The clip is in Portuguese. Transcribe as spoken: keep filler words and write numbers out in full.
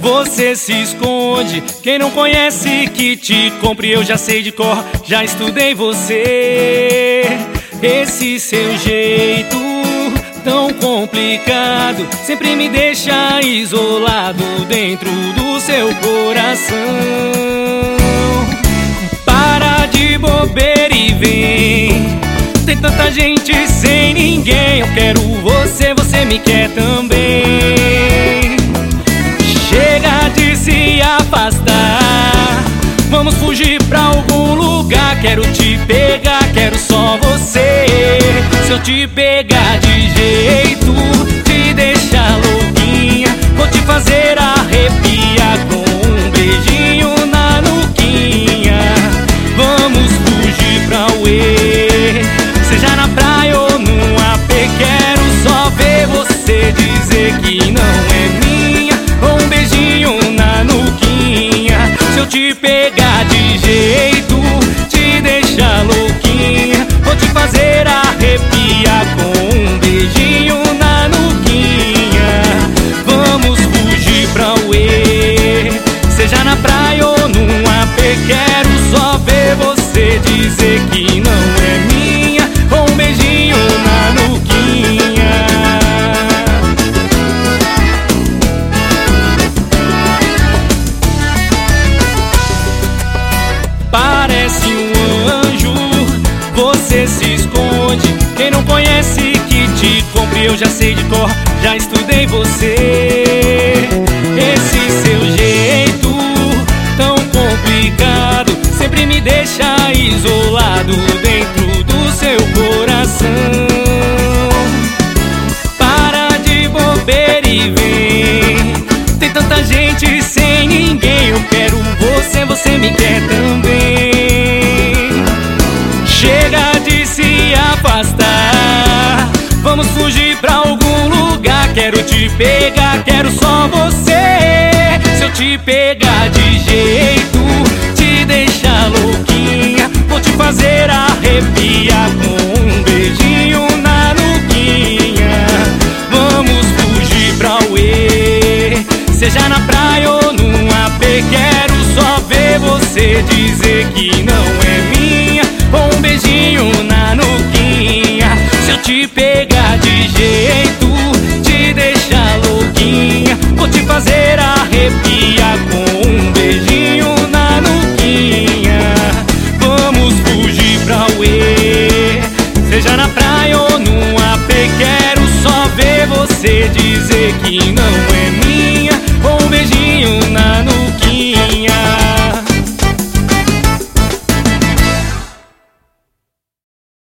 você se esconde. Quem não conhece que te compre, eu já sei de cor, já estudei você. Esse seu jeito tão complicado sempre me deixa isolado dentro do seu coração. Para de bobeira e vem, tem tanta gente sem ninguém. Eu quero você, você me quer também. Chega de se afastar, vamos fugir pra algum lugar. Quero te pegar, quero só você. Se eu te pegar de jeito, te deixar louquinha, vou te fazer arrepiar com um beijinho na nuquinha. Vamos fugir pra uê, seja na praia ou num apê. Quero só ver você dizer que não é minha, com um beijinho na nuquinha. Se eu te pegar de jeito, te deixar louquinha, vou te fazer arrepiar com um beijinho na nuquinha. Vamos fugir pra uê, seja na praia ou num apê. Quero só ver você dizer que não é minha, com um beijinho na nuquinha. Parece um anjo, você se esconde. Quem não conhece que te compre, eu já sei de cor, já estudei você. Esse seu jeito tão complicado sempre me deixa isolado dentro do seu coração. Para de bobeira e vem, tem tanta gente sem ninguém. Eu quero você, você me quer também. Chega de se afastar, vamos fugir pra algum lugar. Quero te pegar, quero só você. Se eu te pegar de jeito, te deixar louquinha, vou te fazer arrepiar com um beijinho na nuquinha. Vamos fugir pra uê, seja na praia ou num apê. Quero só ver você dizer que não é minha, com um beijinho na nuquinha. Se eu te pegar de jeito, te deixar louquinha, vou te fazer arrepiar com um beijinho na nuquinha. Vamos fugir pra uê, seja na praia ou num apê. Quero só ver você dizer que não é minha,